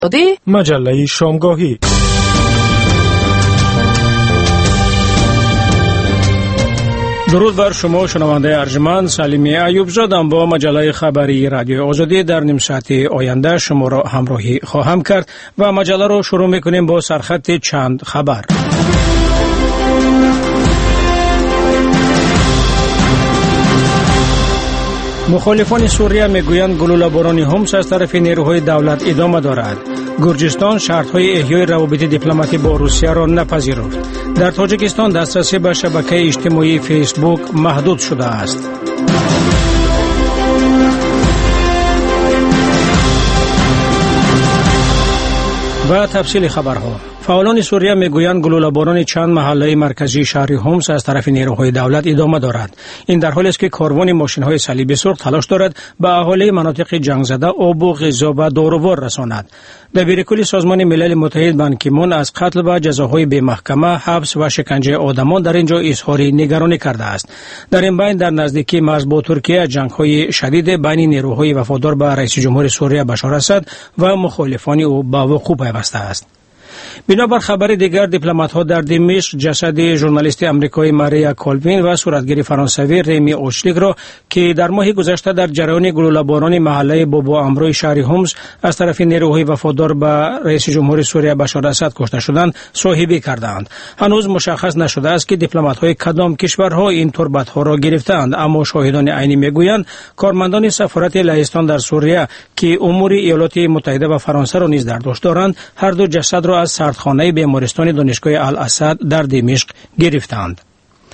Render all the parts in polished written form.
مجله شامگاهی. درود بر شما شنونده ارجمند، سلیمی ایوب زادم با مجله خبری رادیو آزادی در نیم ساعت آینده شما را همراهی خواهم کرد و مجله را شروع میکنیم با سرخط چند خبر. مخالفان سوریه میگویند گلوله‌باران حمص از طرف نیروهای دولت ادامه دارد. گرجستان شرط‌های احیای روابط دیپلماتی با روسیه را نپذیرفت. در تاجیکستان دسترسی به شبکه اجتماعی فیسبوک محدود شده است. و تفصیل خبرها. فعالان سوریه میگویند گلوله‌باران چند محله مرکزی شهر حمص از طرف نیروهای دولت ادامه دارد. این در حالی است که کاروان ماشین‌های صلیبی سرخ تلاش دارد به اهالی مناطق جنگ زده آب و غذا و داروار رساند. دبیرکل سازمان ملل متحد بان کی مون از قتل و جزاهای بی محکمه، حبس و شکنجه آدمان در اینجا اظهار نگرانی کرده است. در این بین در نزدیکی مرز با ترکیه جنگ‌های شدید بین نیروهای وفادار به رئیس جمهور سوریه بشار اسد و مخالفان او به وقوع پیوسته است. بنابر خبر دیگر، دیپلمات‌ها در دمشق جسد ژورنالیست آمریکایی ماریا کولوین و صورتگیر فرانسوی ریمی اوشلیگ را که در ماه گذشته در جریان گلوله‌باران محله بابا امروی شهر حمص از طرف نیروهای وفادار به رئیس جمهور سوریه بشار اسد کشته شدند صاحبی کردند. هنوز مشخص نشده است که دیپلمات‌های کدام کشورها این تربت‌ها را گرفتند، اما شاهدان عینی میگویند کارمندان سفارت لهستان در سوریه که امور ایالات متحده و فرانسه را نیز در داشت دارند هر دو جسد را از سردخانه بیمارستان دانشگاه الاسد در دمشق گرفتند.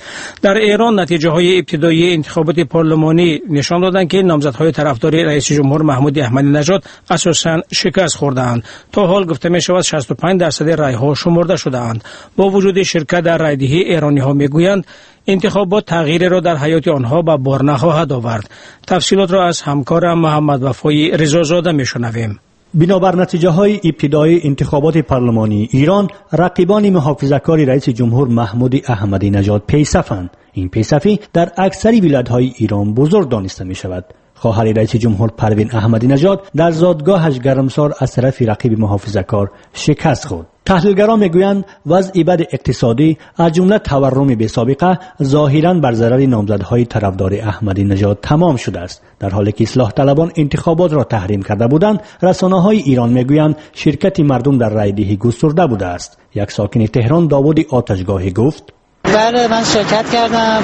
در ایران نتیجه های ابتدایی انتخابات پارلمانی نشان دادند که نامزدهای طرفدار رئیس جمهور محمود احمدی نژاد اساساً شکست خوردند. تا حال گفته می شود 65% رای ها شمرده شده‌اند. با وجود شرکت در رایدهی، ایرانی ها می گویند انتخابات تغییر را در حیات آنها به بار نخواهد آورد. تفصیلات را از همکارم محمد وفای رضازاده می شنویم. بنابر نتیجه های ابتدایی انتخابات پارلمانی ایران، رقیبان محافظه‌کار رئیس جمهور محمود احمدی نژاد پیصفند. این پیصفی در اکثر ولایت‌های ایران بزرگ دانسته می شود. خواهر رئیس جمهور پروین احمدی نژاد در زادگاهش گرمسار از طرف رقیب محافظه‌کار شکست خورد. تحلیلگران میگویند وضع بد اقتصادی از جمله تورم بی‌سابقه ظاهراً بر ضرر نامزدهای طرفدار احمدی نژاد تمام شده است. در حالی که اصلاح طلبان انتخابات را تحریم کرده بودند، رسانه‌های ایران میگویند شرکت مردم در رایدهی گسترده بوده است. یک ساکن تهران داوود آتشگاهی گفت: بله، من شرکت کردم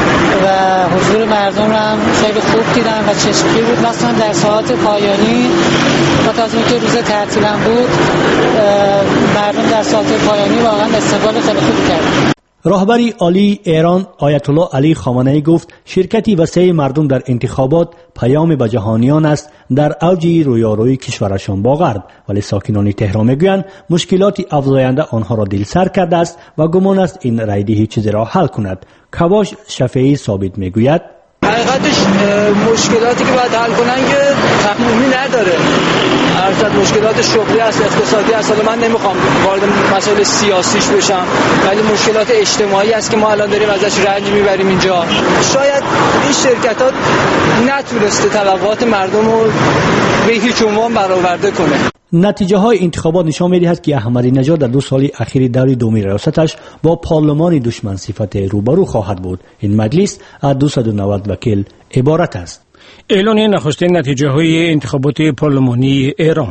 و حضور مردم را خیلی خوب دیدم و چشمگیر بود، مثلا در ساعات پایانی و از اینکه روز تعطیلم بود مردم در ساعات پایانی واقعا استقبال خیلی خوب کردن. راهبری عالی ایران آیت الله علی خامنه‌ای گفت شرکتی وسیع مردم در انتخابات پیام به جهانیان است در اوج رویارویی کشورشان با غرب، ولی ساکنان تهران میگویند مشکلات افزاینده آنها را دلسر کرده است و گمان است این رایدهی چیزی را حل کند. کاوش شفیعی ثابت میگوید حقیقتش مشکلاتی که باید حل کنن که تقنینی نداره. ارزد مشکلات شغلی است، اقتصادی است. حالا من نمیخوام وارد مسائل سیاسیش بشم، ولی مشکلات اجتماعی است که ما الان داریم ازش رنج میبریم اینجا. شاید این شرکتات نتونسته طلبات مردم رو به هیچ عنوان برآورده کنه. نتیجه های انتخابات نشان می‌دهد که احمدی نژاد در 2 سال اخیر دور دومی ریاستش با پارلمان دشمن صفت روبرو خواهد بود. این مجلس از 290 وکیل عبارت است. اعلان نخستین نتیجه های انتخابات پارلمانی ایران.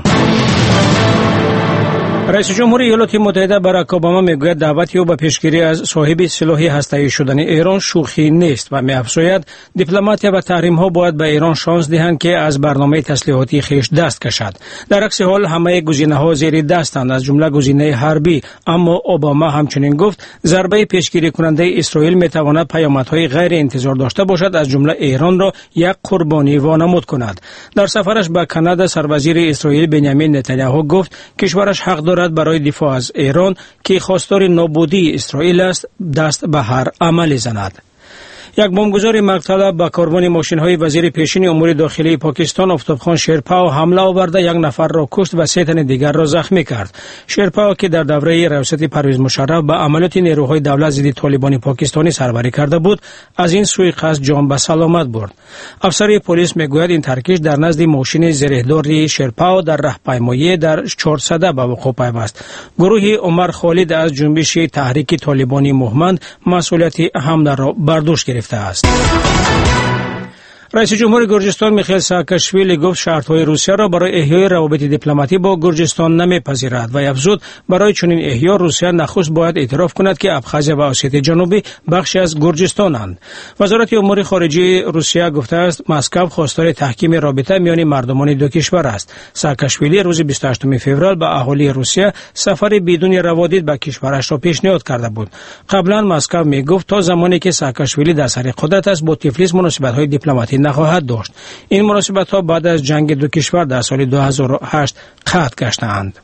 رئیس جمهور ایالات متحده باراک اوباما میگوید دعوت او به پیشگیری از صاحب سلاح هسته‌ای شدن ایران شوخی نیست و می‌افزاید دیپلمات‌ها و تحریم‌ها باید به ایران شانس دهند که از برنامه تسلیحاتی خیش دست کشد. در عکس حال همه گزینه‌ها زیر دستند، از جمله گزینه حربی، اما اوباما همچنین گفت ضربه پیشگیری کننده اسرائیل می‌تواند پیامدهای غیر انتظار داشته باشد، از جمله ایران را یک قربانی وانمود کند. در سفرش به کانادا سروزیر اسرائیل بنیامین نتانیاهو گفت کشورش حق دارد برای دفاع از ایران که خواستار نابودی اسرائیل است دست به هر عملی زند. یک بمبگذاری مقتل به کاروان ماشین‌های وزیر پیشین امور داخلی پاکستان آفتابخان شیرپاو حمله آورده یک نفر را کشت و 3 تن دیگر را زخمی کرد. شیرپاو که در دوره ریاست پرویز مشرف به عملیات نیروهای دولت ضد طالبان پاکستانی سربری کرده بود، از این سوءقصد جان به سلامت برد. افسر پلیس میگوید این ترکیش در نزد ماشین زرهداری شیرپاو در راهپیمایی در 400 به وقوع پیوست. گروه عمر خالد از جنبش تحریک طالبانی موهمند مسئولیت حمله را بر دوش گرفته است. رئیس جمهور گرجستان میخائیل ساکاشویلی گفت شرطهای روسیه را برای احیای روابط دیپلماتی با گرجستان نمیپذیرد و افزود برای چنین احیا روسیه نخست باید اعتراف کند که ابخازیا و اسیتی جنوبی بخشی از گرجستانند. وزارت امور خارجه روسیه گفته است مسکو خواستار تحکیم رابطه میان مردمان دو کشور است. ساکاشویلی روز 28 فوریه به اهالی روسیه سفر بدون روادید به کشورش را پیشنهاد کرده بود. قبلا مسکو میگفت تا زمانی که ساکاشویلی در سر قدرت است با تفلیس مناسبت‌های دیپلماتی نخواهد داشت. این مناسبت‌ها بعد از جنگ دو کشور در سال 2008 قطع گشتند.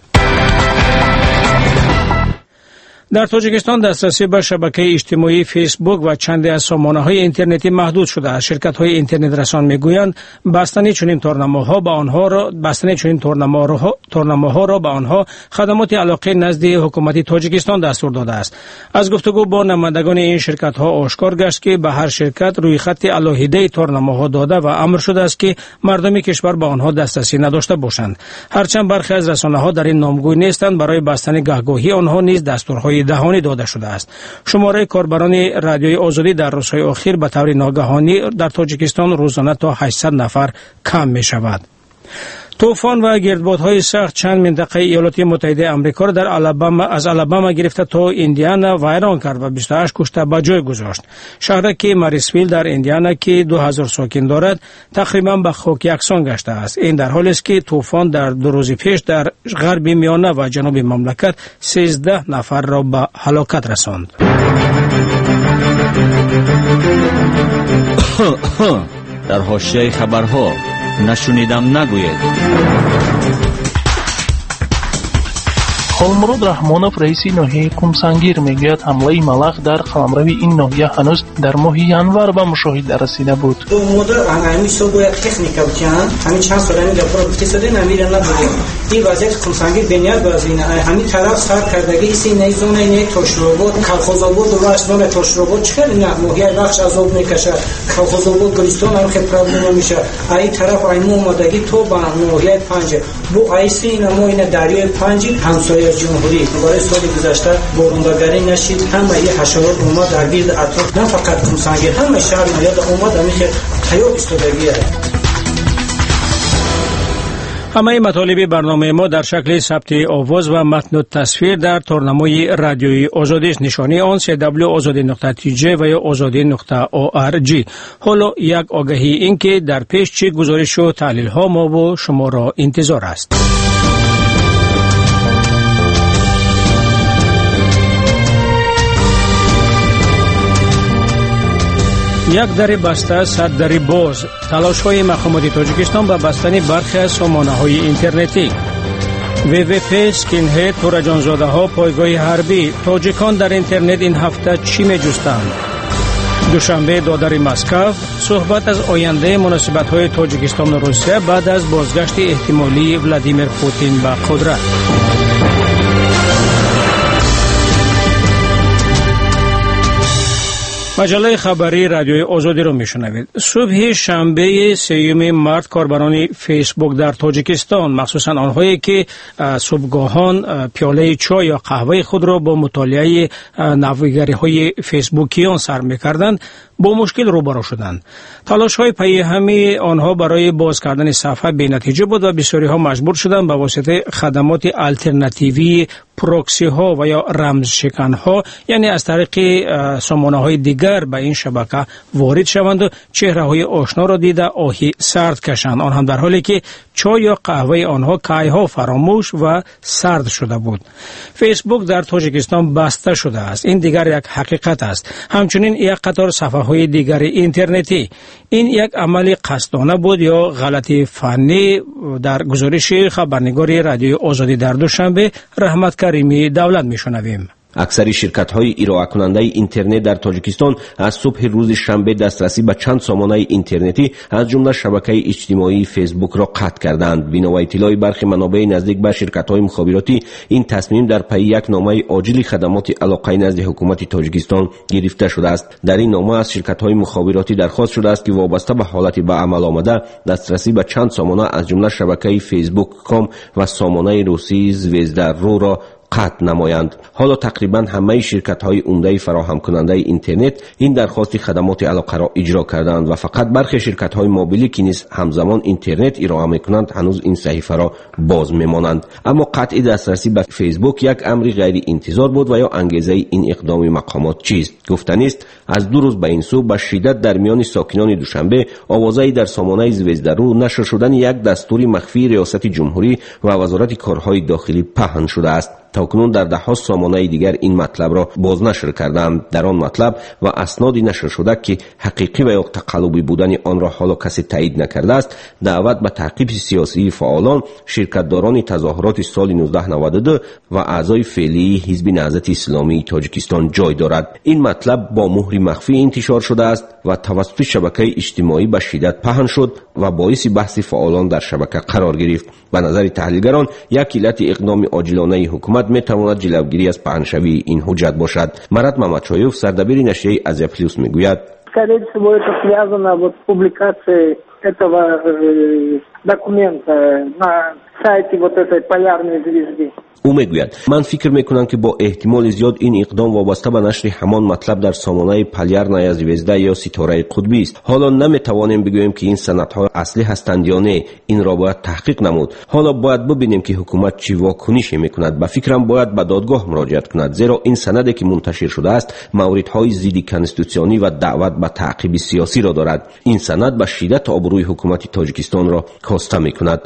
در تاجیکستان دسترسی به شبکه اجتماعی فیسبوک و چند از سامانه‌های اینترنتی محدود شده است. شرکت‌های اینترنت رسان میگویند بستن چنین تورنمه‌ها به آنها خدمات علاقه نزد حکومت تاجیکستان دستور داده است. از گفتگو با نمایندگان این شرکت‌ها آشکار گشت که به هر شرکت روی خط علاهیده تورنمه‌ها داده و امر شده است که مردم کشور به آنها دسترسی نداشته باشند. هرچند برخی از رسانه‌ها در این نامگوی نیستند، برای بستن گهگاهی آنها نیز دستورهای دهانی داده شده است. شماره کاربران رادیوی آزادی در روزهای اخیر به طور ناگهانی در تاجیکستان روزانه تا 800 نفر کم می شود. طوفان و گردبادهای سخت چند منطقه ایالات متحده آمریکا را در آلاباما گرفته تا ایندیانا ویران کرد و 28 کشته به جای گذاشت. شهرک ماریسویل در ایندیانا که 2000 ساکن دارد تقریبا به خاک یکسان گشته است. این در حالی است که طوفان در 2 روز پیش در غرب میانه و جنوب مملکت 13 نفر را به هلاکت رساند. در حاشیه خبرها نشنیدم نگوید. холмурод раҳмонов раиси ноҳияи кумсангир мегӯяд ҳамлаи малах дар қаламрави ин ноҳия ҳанӯз дар моҳи январ ба мушоҳида расида буд. این وضعیت کمسنگی بنیاد بر این همین طرف سر کردگی این نیزونه نه تاشروبود کالخوزابود و واسنون تاشروبود چه نه موهیای بخش از آب میکشه کالخوزابود گلستان هم که پرابلم میشه این طرف این اومدگی تو با موهیای 5 بو ایسی نمو این دریای 5 همسایه جمهوری برای سال گذشته بارندگی نشید همه این حشرات اومد در گرد اطراف نه فقط کمسنگی همه شهر میاد اومد میشه حیات استادگیه. همه مطالب برنامه ما در شکل ثبت آواز و متن و تصویر در تورنمای رادیویی آزادی است. نشانی آن www.azadi.tj و یا azadi.org. حالا یک آگهی این که در پیش چه گزارش و تحلیل ها ما و شما را انتظار است. یک در بسته، 100 در باز. تلاش‌های مقامات تاجیکستان به بستن برخی از سامانه‌های اینترنتی. WWP، سکینهد، تورجانزاده‌ها، پایگاه حربی. تاجیکان در اینترنت این هفته چی می‌جستند؟ دوشنبه دادر مسکو، صحبت از آینده مناسبت‌های تاجیکستان و روسیه بعد از بازگشت احتمالی ولادیمیر پوتین به قدرت. مجله خبری رادیوی آزادی را میشنوید. صبح شنبه 3 مارس کاربران فیسبوک در تاجیکستان، مخصوصا آنهایی که صبحگاهان پیاله چای یا قهوه خود را با مطالعه نویگری‌های فیسبوکیان سر می‌کردند، با مشکل روبرو شدند. تلاش‌های پی همی آنها برای باز کردن صفحه بی‌نتیجه بود و بسیاری‌ها مجبور شدند به واسطه خدمات آلترناتیوی پروکسی ها و یا رمز شکن ها، یعنی از طریق سامانه های دیگر به این شبکه وارد شوند و چهره های آشنا را دیده آهی سرد کشند، آن هم در حالی که چای یا قهوه آنها کایها فراموش و سرد شده بود. فیسبوک در تاجیکستان بسته شده است. این دیگر یک حقیقت است. همچنین یک قطار صفحه های دیگر اینترنتی. این یک عمل قصدانه بود یا غلطی فنی؟ در گزارش خبرنگار رادیوی آزادی در دوشنبه رحمت کریمی دولت میشنویم. اکثر شرکت‌های ارائه کننده اینترنت در تاجیکستان از صبح روز شنبه دسترسی به چند سامانه اینترنتی از جمله شبکه اجتماعی فیسبوک را قطع کردند. بنا به اطلاع برخی منابع نزدیک به شرکت‌های مخابراتی، این تصمیم در پی یک نامه عاجل خدمات علاقه نزد حکومت تاجیکستان گرفته شده است. در این نامه از شرکت‌های مخابراتی درخواست شده است که وابسته به حالت به عمل آمده دسترسی به چند سامانه از جمله شبکه فیسبوک کام و سامانه روسی زویزدا رو را قطع نمایند. حالا تقریبا همه شرکت‌های عمده فراهم کننده اینترنت این درخواست خدمات علاقه را اجرا کردند و فقط برخی شرکت‌های موبیلی که نیز همزمان اینترنت ارائه می‌کنند هنوز این صحیفه را باز می‌مانند. اما قطع دسترسی به فیسبوک یک امر غیر انتظار بود و یا انگیزه این اقدام مقامات چیست؟ گفتنی است از 2 روز به این سو به شدت در میان ساکنان دوشنبه آوازه‌ای در سامانه زویزدا رو نشر شدن یک دستور مخفی ریاست جمهوری و وزارت کارهای داخلی پهن شده است. تاکنون در ده ها سامانه دیگر این مطلب را بازنشر کردند. در آن مطلب و اسنادی نشر شده که حقیقی و یا تقلبی بودن آن را حالا کسی تایید نکرده است، دعوت به تعقیب سیاسی فعالان، شرکتداران تظاهرات سال 1992 و اعضای فعلی حزب نهضت اسلامی تاجیکستان جای دارد. این مطلب با مهر مخفی انتشار شده است و توسط شبکه اجتماعی به شدت پهن شد و باعث بحث فعالان در شبکه قرار گرفت. به نظر تحلیلگران یک علت اقدام عاجلانه حکومت میتواند جلوگیری از پهنشوی این حجت باشد. مراد محمدشایف، سردبیر نشریه Азия Плюс میگوید: скорее всего это связано вот с публикацией этого документа на сайте вот этой полярной звезды. او میگوید من فکر میکنم که با احتمال زیاد این اقدام وابسته به نشر همان مطلب در سامانه پالیارنای زویزدا یا ستاره قطبی است. حالا نمیتوانیم بگوییم که این سندها اصلی هستند یا نه، این را باید تحقیق نمود. حالا باید ببینیم که حکومت چی واکنشی میکند. به فکرم باید به دادگاه مراجعت کند، زیرا این سندی که منتشر شده است موردهای ضد کنستیتوسیونی و دعوت به تعقیب سیاسی را دارد. این سند به شدت آبروی حکومت تاجیکستان را کاسته میکند.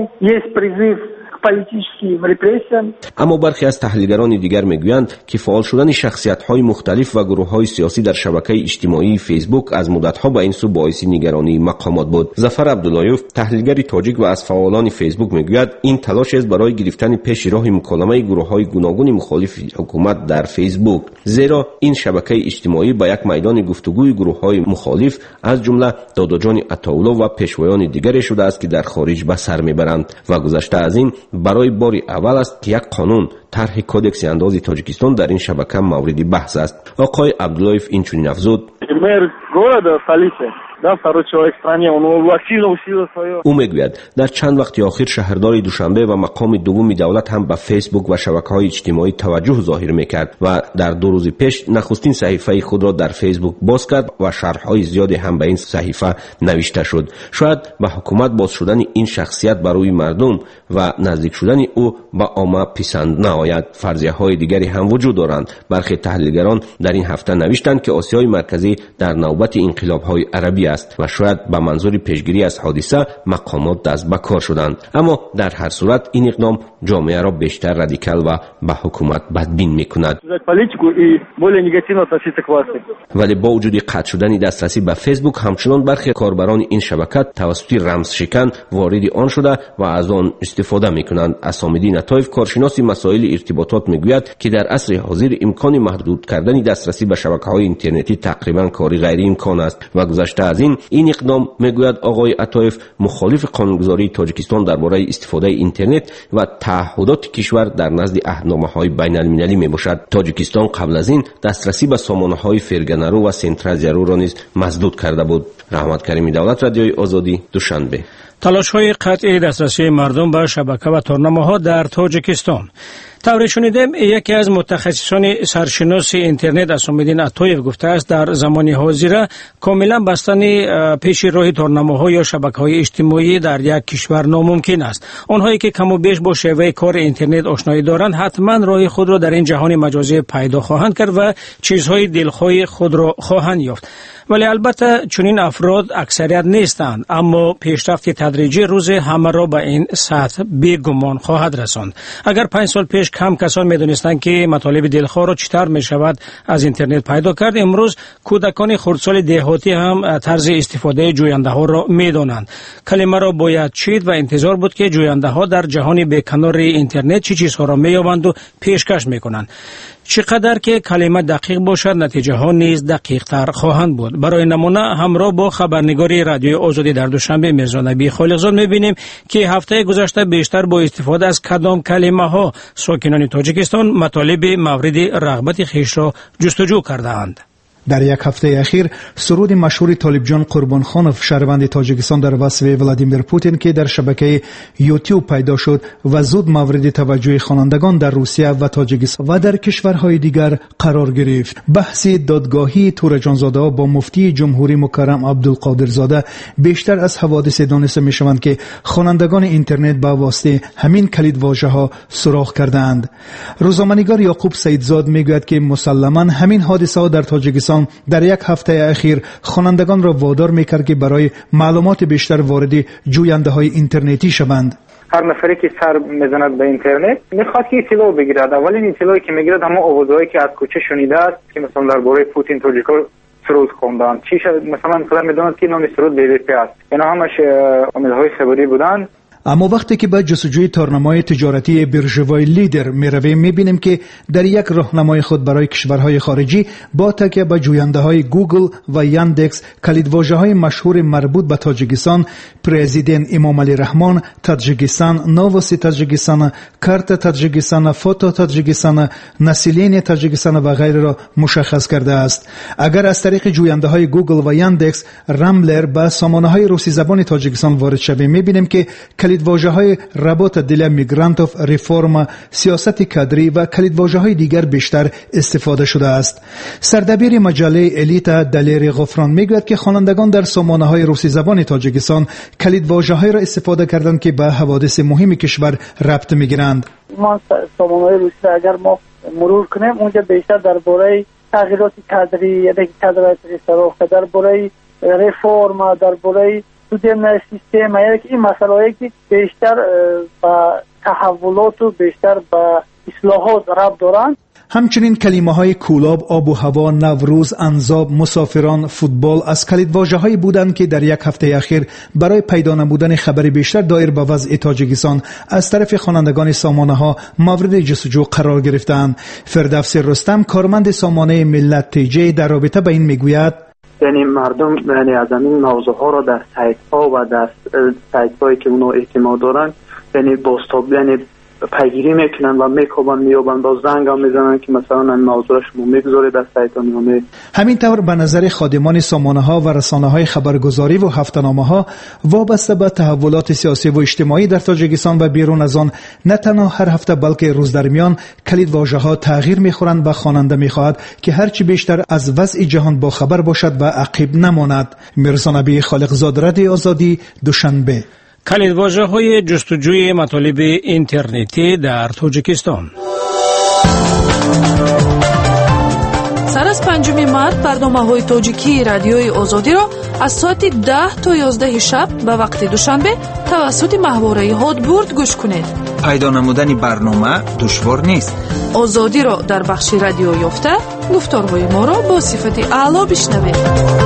اما برخی از تحلیلگران دیگر میگویند که فعال شدن شخصیت‌های مختلف و گروه‌های سیاسی در شبکه اجتماعی فیسبوک از مدت‌ها به این سو باعث نگرانی مقامات بود. ظفر عبداللهیوف، تحلیلگر تاجیک و از فعالان فیسبوک میگوید این تلاش است برای گرفتن پیش راه مکالمه گروه‌های گوناگون مخالف حکومت در فیسبوک، زیرا این شبکه اجتماعی با یک میدان گفتگوی گروه‌های مخالف از جمله داداجان عطاالله و پیشوایان دیگری شده است که در خارج به سر میبرند و گذشته از این برای بار اول است که یک قانون طرح کودکس انداز تاجیکستان در این شبکه مورد بحث است. آقای عبداللهیف این چنین افزود: او میگوید در چند وقت اخیر شهردار دوشنبه و مقام دوم دولت هم به فیسبوک و شبکه‌های اجتماعی توجه ظاهر میکرد و در 2 روز پیش نخستین صحیفه خود را در فیسبوک باز کرد و شرح‌های زیادی هم به این صحیفه نوشته شد. شاید به حکومت باز شدن این شخصیت برای مردم و نزدیک شدن او به عامه پسند نآید. فرضیه‌های دیگری هم وجود دارند. برخی تحلیلگران در این هفته نوشتند که آسیای مرکزی در نوبت انقلاب‌های عربی است و شاید به منظور پیشگیری از حادثه مقامات دست به کار شدند. اما در هر صورت این اقدام جامعه را بیشتر رادیکال و به حکومت بدبین می‌کند. ولی با وجود قطع شدن دسترسی به فیسبوک همچنان برخی کاربران این شبکه توسط رمز شکن وارد آن شده و از آن استفاده می‌کنند. اسام‌الدین طایف، کارشناس مسائل ارتباطات، میگوید که در عصر حاضر امکان محدود کردن دسترسی به شبکه‌های اینترنتی تقریبا کاری غیر امکان است و گذشته از این اقدام میگوید آقای عطایف مخالف قانونگذاری تاجیکستان درباره استفاده اینترنت و تعهدات کشور در نزد عهدنامه‌های بین‌المللی میباشد. تاجیکستان قبل از این دسترسی به سامانه‌های فرگنرو و سنترازیارو را نیز مسدود کرده بود. رحمت کریمی، دولت رادیوی آزادی، دوشنبه. تلاش‌های قطع دسترسی مردم به شبکه و تورنمه‌ها در تاجیکستان. طوری شنیدیم یکی از متخصصان سرشناس اینترنت اسام‌الدین عطایف گفته است در زمان حاضر کاملا بستن پیش راه تورنمه‌ها یا شبکه‌های اجتماعی در یک کشور ناممکن است. آنهایی که کم و بیش با شیوه کار اینترنت آشنایی دارند حتما راه خود را در این جهان مجازی پیدا خواهند کرد و چیزهای دلخواه خود را خواهند یافت. ولی البته چنین افراد اکثریت نیستند، اما پیشرفت تدریجی روز همه را به این سطح بیگمان خواهد رساند. اگر 5 سال پیش کم کسان میدونستند که مطالب دلخواه را چطور می شود از اینترنت پیدا کرد، امروز کودکان خردسال دهاتی هم طرز استفاده جوینده ها را میدانند. کلمه را باید چید و انتظار بود که جوینده ها در جهان بیکنار اینترنت چه چیزها را مییابند و پیشکش میکنند. چقدر که کلمه دقیق باشد نتیجه ها نیز دقیق تر خواهند بود. برای نمونه همراه با خبرنگاری رادیوی آزادی در دوشنبه میرزا نبی خالقزاد میبینیم که هفته گذشته بیشتر با استفاده از کدام کلمه ها ساکنان تاجیکستان مطالب مورد رغبت خویش را جستجو کردند. در یک هفته اخیر سرود مشهور طالبجان قربانخانوف شهروند تاجیکستان در وصف ولادیمیر پوتین که در شبکه یوتیوب پیدا شد و زود مورد توجه خوانندگان در روسیه و تاجیکستان و در کشورهای دیگر قرار گرفت. بحث دادگاهی تورجانزاده با مفتی جمهوری مکرم عبدالقادرزاده بیشتر از حوادث دانسته میشوند که خوانندگان اینترنت با واسطه همین کلیدواژه ها سراغ کردند. روزنامه‌نگار یعقوب سیدزاد میگوید که مسلماً همین حادثه ها در تاجیکستان در یک هفته اخیر خوانندگان را وادار میکرد که برای معلومات بیشتر وارد جوینده های اینترنتی شوند. هر نفری که سر میزند به اینترنت میخواد که اطلاع بگیرد. اولین اطلاعی که میگیرد همون آوازهایی که از کوچه شنیده است که مثلا درباره پوتین تاجیکا سرود خوندن. مثلا میدوند که نام سرود بی‌بی است. اینا همش امیدهای خبری بودن. اما وقتی که به جستجوی تارنمای تجارتی بیرژوای لیدر میرویم میبینیم که در یک راهنمای خود برای کشورهای خارجی با تکیه به جوینده‌های گوگل و یاندکس کلیدواژه‌های مشهور مربوط به تاجیکستان، پرزیدنت امام علی رحمان، تاجیکستان، نووسی تاجیکستان، کارت تاجیکستان، فوتو تاجیکستان، نسلین تاجیکستان و غیره را مشخص کرده است. اگر از طریق جوینده‌های گوگل و یاندکس رامبلر به سامانه‌های روسی زبان تاجیکستان وارد شویم میبینیم که کلیدواژه‌های رباط دل میگرانتوف، ریفورم، سیاست کادری و کلیدواژه‌های دیگر بیشتر استفاده شده است. سردبیر مجله الیتا دلیر غفران میگوید که خوانندگان در سامانه‌های روسی زبان تاجیکستان کلیدواژه‌هایی را استفاده کردند که به حوادث مهم کشور ربط میگیرند. ما سامانه‌های روسی اگر ما مرور کنیم اونجا بیشتر درباره تغییرات کادری یا کادرات سراغ، درباره ریفورم، درباره سودن سیستم، یعنی این مسائلی که بیشتر با تحولات و بیشتر با اصلاحات ربط دارند. همچنین کلمه های کولاب، آب و هوا، نوروز، انزاب، مسافران، فوتبال از کلیدواژه‌هایی بودند که در یک هفته اخیر برای پیدا نمودن خبر بیشتر دایر به وضع تاجیکستان از طرف خوانندگان سامانه‌ها مورد جستجو قرار گرفتند. فردوسی رستم، کارمند سامانه ملت تیجی، در رابطه به این میگوید: یعنی مردم یعنی از این موضوع ها را در سایت ها و در سایت هایی که اونا اعتماد دارن یعنی باستاب یعنی پیگیری میکنن و میکوبن میابن با زنگ هم میزنن که مثلا این موضوع شما میگذاره در سایت ها میامه. همین طور به نظر خادمان سامانه ها و رسانه های خبرگزاری و هفته‌نامه ها وابسته به تحولات سیاسی و اجتماعی در تاجیکستان و بیرون از آن نه تنها هر هفته بلکه روز در میان کلیدواژه ها تغییر میخورند و خواننده میخواهد که هرچی بیشتر از وضع جهان با خبر باشد و عقب نماند. میرزا نبی خالقزاد، رادیو آزادی، دوشنبه. کلیدواژه‌های جستجوی مطالب اینترنتی در تاجیکستان. سر از 5 مارس برنامه‌های تاجیکی رادیوی آزادی را از ساعت 10 تا 11 شب به وقت دوشنبه توسط ماهواره هادبورد گوش کنید. پیدا نمودن برنامه دشوار نیست. آزادی را در بخش رادیو یافته گفتارهای ما را با صفت اعلی بشنوید.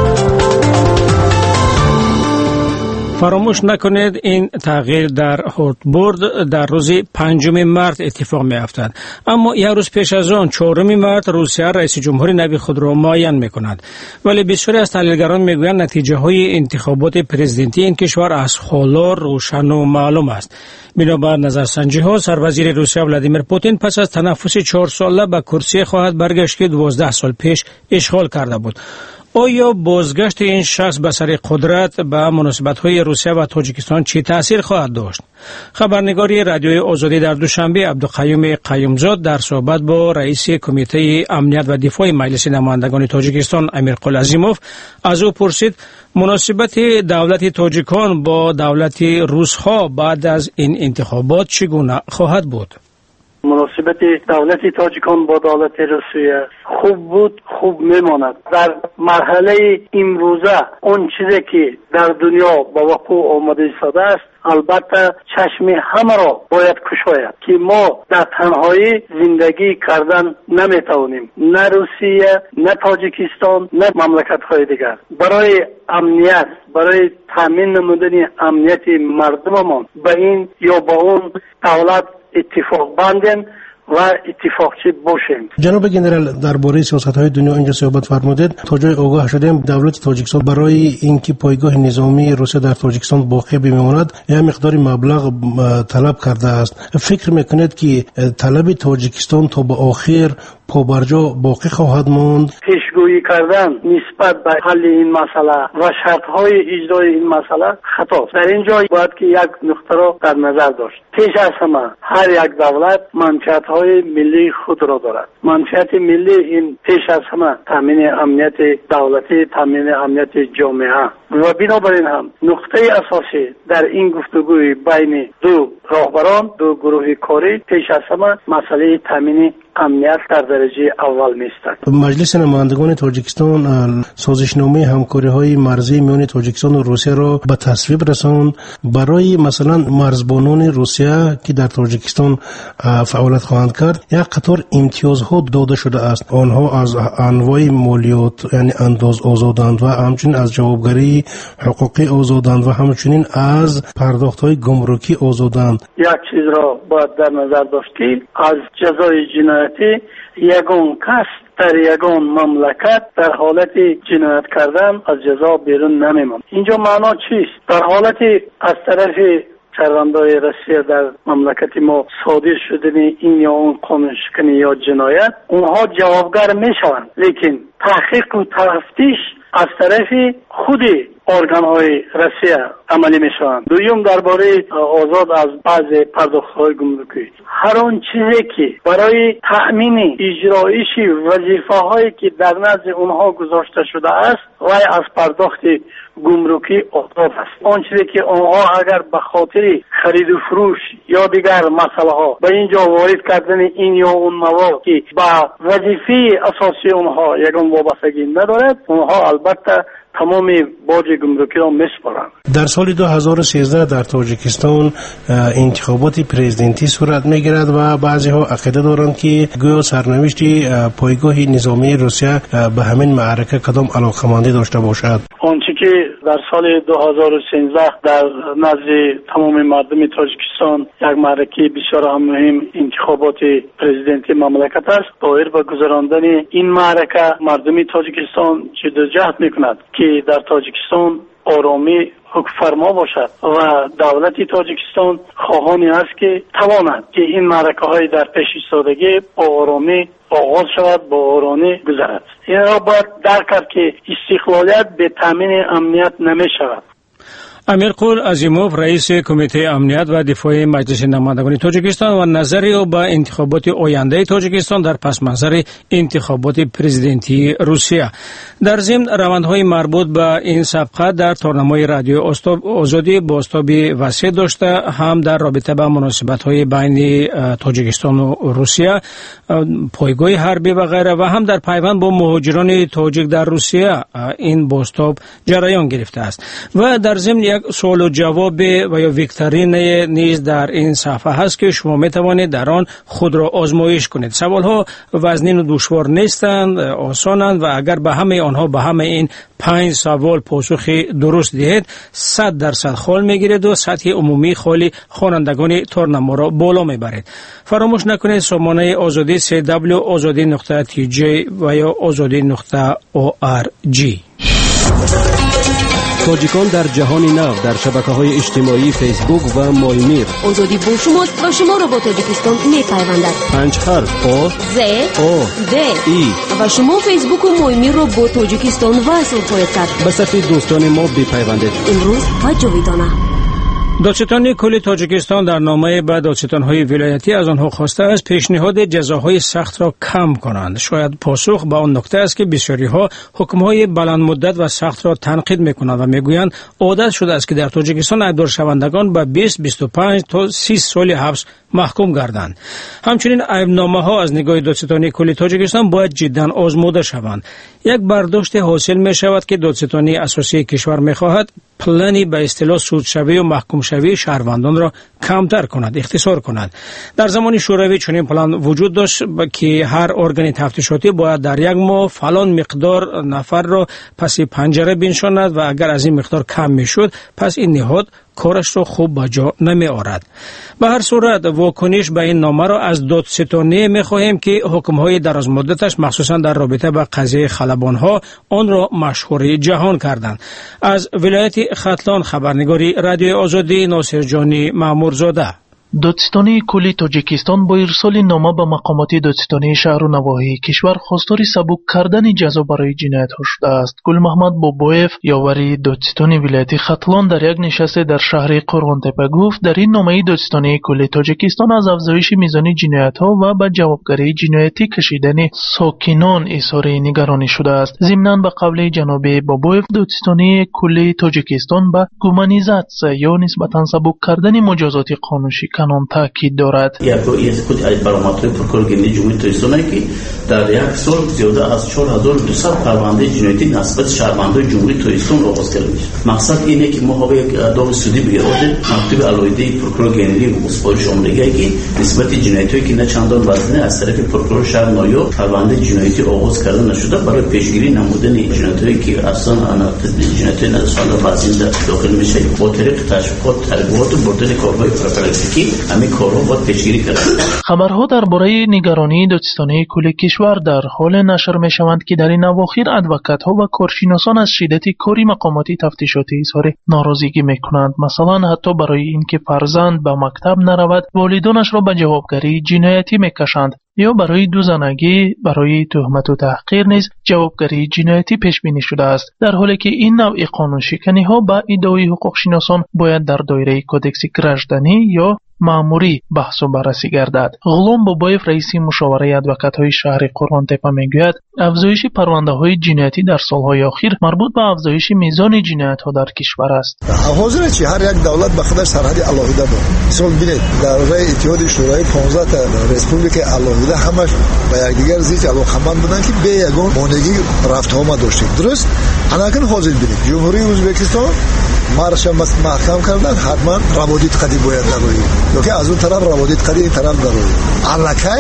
فراموش نکنید این تغییر در هادبورد در روز 5 مارس اتفاق می افتد. اما یک روز پیش از آن 4 مارس روسیه رئیس جمهور نوی خود را معین می کند. ولی بسیاری از تحلیلگران می گویند نتیجه های انتخابات پرزیدنتی این کشور از حالا روشن و معلوم است. بنابر نظرسنجی ها سروزیر روسیه ولادیمیر پوتین پس از تنفس 4 ساله به کرسی خواهد برگشت که 12 سال پیش اشغال کرده بود. آیا بازگشت این شخص به سر قدرت به مناسبت‌های روسیه و تاجیکستان چه تأثیر خواهد داشت؟ خبرنگاری رادیوی آزادی در دوشنبه عبدالقیوم قیومزاد در صحبت با رئیس کمیته امنیت و دفاع مجلس نمایندگان تاجیکستان امیرقل عظیموف از او پرسید مناسبت دولت تاجیکان با دولت روس‌ها بعد از این انتخابات چگونه خواهد بود؟ مناسبت دولت تاجیکان با دولت روسیه خوب بود، خوب میماند. در مرحله امروزه اون چیزی که در دنیا با وقوع آمده ایستاده است البته چشم همه را باید کشاید که ما در تنهایی زندگی کردن نمیتوانیم، نه روسیه، نه تاجیکستان، نه مملکت‌های دیگر. برای امنیت، برای تامین نمودن امنیت مردممان به این یا با اون دولت اتفاق بندیم و اتفاقچی باشیم. جناب گنرال، درباره سیاست‌های دنیا اینجا صحبت فرمودید. تا جای آگاه شدیم دولت تاجیکستان برای اینکه پایگاه نظامی روسیه در تاجیکستان باقی بماند یک مقدار مبلغ طلب کرده است. فکر میکنید که طلب تاجیکستان تا به آخر پابرجا باقی خواهد ماند؟ پیشگویی کردن نسبت به حل این مسئله و شرط‌های اجرای این مسئله خطاست. در اینجا باید که یک نقطه را در نظر داشت. پیش از همه هر یک دولت منفعت‌های ملی خود را دارد. منفعت ملی این پیش از همه تامین امنیت دولتی، تامین امنیت جامعه و بنابراین هم نقطه اساسی در این گفتگوی بین دو راهبران، دو گروه کاری پیش از همه مسئله تامین امنیت در درجه اول می‌استد. مجلس نمایندگان تاجیکستان سازشنامه همکاری‌های مرزی میان تاجیکستان و روسیه را به تصویب رساند. برای مثلا مرزبانان روسیه که در تاجیکستان فعالیت خواهند کرد یک قطار امتیازها داده شده است. آنها از انواع مالیات یعنی انداز آزادند و همچنین از جوابگری حقوقی آزادند و همچنین از پرداخت‌های گمرکی آزادند. یک چیز را باید در نظر داشت که از جزای جنایتی یگان کس در یگان مملکت در حالت جنایت کردن از جزا بیرون نمیماند. اینجا معنا چیست؟ در حالت از طرف شهروندان روسیه در مملکت ما صادر شدن این یا اون قانون شکنی یا جنایت، اونها جوابگر میشوند، لیکن تحقیق و تفتیش از طرف خود ارگان‌های روسیه عملی میشوند. دوم درباره آزاد از بعض پرداخت‌های گمرکی، هر آن چیزی که برای تأمین اجرایش وظیفه‌هایی که در نزد اونها گذاشته شده است و از پرداخت گمرکی آزاد است. آن چیزی که اونها اگر به خاطر خرید و فروش یا دیگر مسئله ها به اینجا وارد کردن این یا اون مواد که به وظیفه اساسی اونها یگان وابستگی ندارد، اونها البته تمام باج گمرکی را میسپارند. در سال 2013 در تاجیکستان انتخابات پرزیدنتی صورت میگیرد و بعضی ها عقیده دارند که گویا سرنوشت پایگاه نظامی روسیه به همین معرکه کدام علاقمندی داشته باشد. آنچه که در سال 2013 در نزد تمام مردم تاجیکستان یک معرکه بسیار مهم انتخابات پرزیدنتی مملکت است. دایر به گذراندن این معرکه مردم تاجیکستان جدوجهد میکند که در تاجیکستان آرامی حکم فرما باشد و دولت تاجیکستان خواهانی است که تواند که این معرکه های در پیش ایستادگی با آرامی آغاز شود، با آرامی گذرد. این را باید درک کرد که استقلالیت به تامین امنیت نمی شود. امیرقول عظیموف رئیس کمیته امنیت و دفاع مجلس نمایندگان تاجیکستان و نظری او به انتخابات آینده تاجیکستان در پس منظر انتخابات پرزیدنتی روسیه. در ضمن روندهای مربوط به این سابقه در تورنمای رادیو آزادی بازتاب وسیع داشته، هم در رابطه با مناسبت‌های بین تاجیکستان و روسیه، پایگاه حربی و غیره، و هم در پیوند با مهاجران تاجیک در روسیه این بازتاب جریان گرفته است. و در ضمن یک سوال و جواب و یا ویکتورین نیز در این صفحه هست که شما می توانید در آن خود را آزمایش کنید. سوال ها وزنین و دشوار نیستند، آسانند و اگر به همه آنها به همه این 5 سوال پاسخ درست دهید 100% خال میگیرید و سطح عمومی خالی خوانندگان تورنما را بالا میبرید. فراموش نکنید سامانه آزادی www.azadi.tj و یا azadi.org. تاجیکان در جهان نو در شبکه‌های اجتماعی فیسبوک و مایمیر. آزادی با شماست و شما را با تاجیکستان می‌پیوندد. 5 حرف آ ز او د ای و شما فیسبوک و مایمیر را با تاجیکستان وصل خواهید کرد. به صفحه دوستان ما بپیوندید. امروز و جاویدانه. دادستانی کل تاجیکستان در نامه به دادستان‌های ولایتی از آنها خواسته است پیشنهاد جزاهای سخت را کم کنند. شاید پاسخ به آن نکته است که بسیاری‌ها حکم‌های بلند مدت و سخت را تنقید می‌کنند و می‌گویند عادت شده است که در تاجیکستان ایبدار شوندگان به 20، 25 تا 30 سال حبس محکوم گردند. همچنین ایبنامه‌ها از نگاه دادستانی کل تاجیکستان باید جداً آزموده شوند. یک برداشت حاصل می‌شود که دادستانی اساسی کشور می‌خواهد پلانی به اصطلاح سودشوی و محکوم شوی شهروندان را کمتر کند، اختصار کند. در زمان شوروی چنین پلان وجود داشت که هر ارگان تفتیشاتی باید در یک ماه فلان مقدار نفر را پس پنجره بنشاند و اگر از این مقدار کم میشد پس این نهاد کارش را خوب به جا نمی آورد. به هر صورت واکنش به این نامه را از دادستانی می خواهیم که حکم‌های درازمدتش مخصوصا در رابطه با قضیه خلبان‌ها آن را مشهور جهان کردند. از ولایت ختلان خبرنگاری رادیوی آزادی ناصر جانی مامورزاده. دادستانی کلی تاجیکستان با ارسال نامه به مقامات دادستانی شهر و نواحی کشور خواستار سبک کردن جزا برای جنایت‌ها شده است. گل محمد بابویف یاوری دادستانی ولایت ختلان در یک نشست در شهر قرغانتپه گفت در این نامه دادستانی کلی تاجیکستان از افزایش میزان جنایت‌ها و به جوابگری جنایتی کشیدن ساکنان اظهار نگرانی شده است. ضمناً به قول جناب بابویف دادستانی کلی تاجیکستان به گومانیزاسیون یا نسبتاً سبک کردن مجازات قانونی قانون تاکید دارد. یک خود برآمدهای پروکورگری جمهوری تاجیکستان که در یک سال زیاده از 4200 پرونده جنایتی نسبت شهروندان جمهوری تاجیکستان آغاز کرده میشه. مقصد اینه که ما یک داو سودی بگیریم مکتوب علایده پروکورگری و سپارش آمریکایی که نسبت جنایتایی که نه چندان وزنه از طرف پروکورور شهر نایو پرونده جنایتی آغاز کرده نشده برای پیشگیری نمودن جنایتایی که اصلا جنایتی نداشتن وزن داخل میشه با طریق تشویقات تربیت و بردن کارهای پروپاگاندیستی همین کارها باید پیشگیری کرد. خبرها درباره نگرانی دادستانی کل کشور در حال نشر میشوند که در این اواخر ادوکات‌ها و کارشناسان از شدت کاری مقاماتی تفتیشاتی اظهار ناراضگی میکنند. مثلا حتی برای اینکه فرزند به مکتب نرود والدینش را به جوابگری جنایتی میکشند یا برای دوزانگی برای تهمت و تحقیر نیز جوابگری جنایتی پیش بینی شده است، در حالی که این نوع قانون شکنی ها به ادعای حقوق شناسان باید در دایره کودکس گраждانی یا ماموری بحث و بررسی گردد. غلام بابایف رئیس مشاوره ادوکات‌های شهر قرغانتپه میگوید افزایش پرونده‌های جنایتی در سال‌های اخیر مربوط به افزایش میزان جنایت‌ها در کشور است. حاضر چی هر یک دولت به خودش سرحد علاهیده دارد. مثلا ببینید در اتحاد شورای 15 تا ریسپوبلیک علاهیده همش با یکدیگر زیست علاقه‌مند بودن که به یگان مانگی رفت آمد داشتیم. درست؟ الان حاضر ببینید جمهوری ازبکستان مارش محکم کردن حتما روابط قدی باید دارید یا که از اون طرف روابط قدی این طرف دارید علکای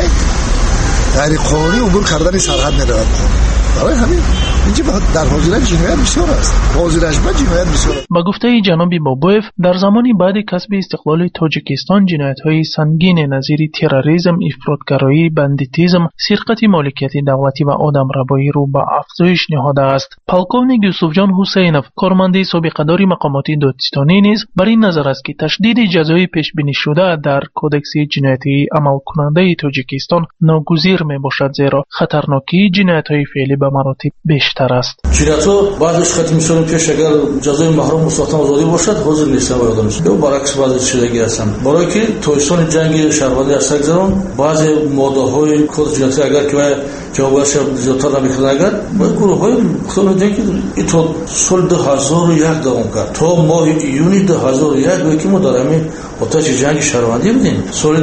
غیر قانونی عبور کردن سرحد ندارد. برای همین اینجا در حاضرش جنایت بسیار است. حاضرش با جنایت بسیار است. با گفته جناب بابویف در زمانی بعد کسب استقلال تاجیکستان جنایت‌های سنگین نظیر تروریسم، افراطگرایی، بندیتیسم، سرقت مالکیت دولتی و آدمربایی رو به افزایش نهاده است. پالکوونیک یوسفجان حسینوف کارمند سابقه‌دار مقامات دادستانی نیز بر این نظر است که تشدید جزای پیش بینی شده در کودکس جنایتی عمل کننده تاجیکستان ناگزیر میباشد، زیرا خطرناکی جنایت‌های فعلی به مراتب بیشتر است. جنایت‌ها بعضیش ختم می‌شوند پیش اگر جزای محروم ساختن آزادی باشد حاضر نیستن برای میشه یا برعکس بعضی چیزایی هستن. برای که تاجیکستان جنگ شهروندی است گذران بعضی ماده‌های کد جنایتی اگر که جوابش زیادتر نمی‌کنه اگر با گروه‌های مختلف دیگه این تو سال 2001 دوام کرد تا ماه یونی 2001 که ما داریم آتش جنگ شهروندی بودیم. سال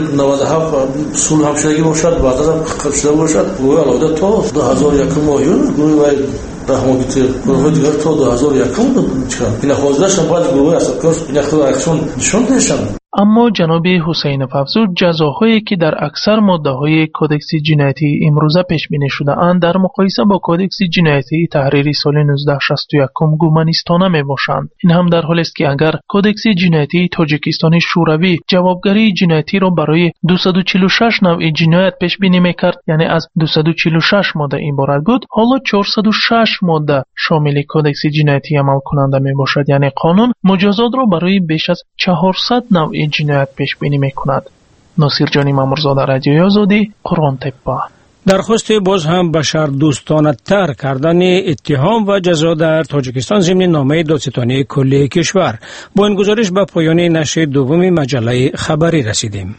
97 صلح همشدگی باشد بعد از هم شده باشد گروه علاوه تا 2001 ماه یونی گروه رحمت گروه دیگر تا 2001 چند این حاضرش هم باید گروه اصلاکار این اختیار اکشن نشون داشتن. اما جناب حسین افزود جزاهایی که در اکثر ماده‌های کودکس جنایتی امروزه پیش بینی شده اند در مقایسه با کودکس جنایتی تحریری سال 1961 گمانیستانه میباشند. این هم در حالی است که اگر کودکس جنایتی تاجیکستان شوروی جوابگری جنایتی را برای 246 نوع جنایت پیش بینی میکرد، یعنی از 246 ماده عبارت بود، حالا 406 ماده شامل کودکس جنایتی عمل کننده میباشد، یعنی قانون مجازات را برای بیش از 400 نوع جنایت پیش بینی میکند. ناصر جانی مامورزاده رادیوی آزادی قرغانتپه. درخواست باز هم بشر دوستانه تر کردن اتهام و جزا در تاجیکستان ضمن نامه دادستانی کلی کشور. با این گزارش به پایان نشر دوم مجله خبری رسیدیم.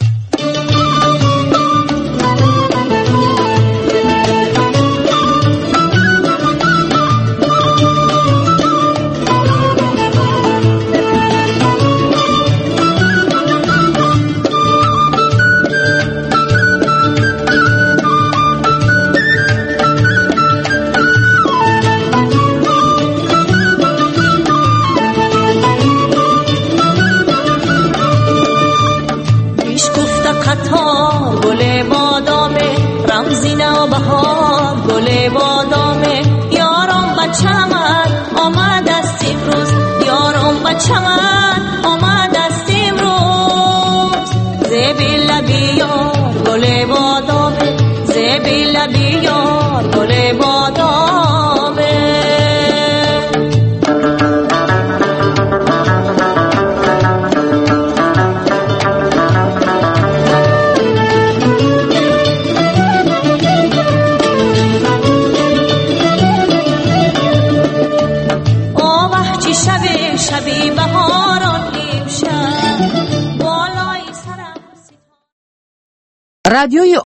رادیوی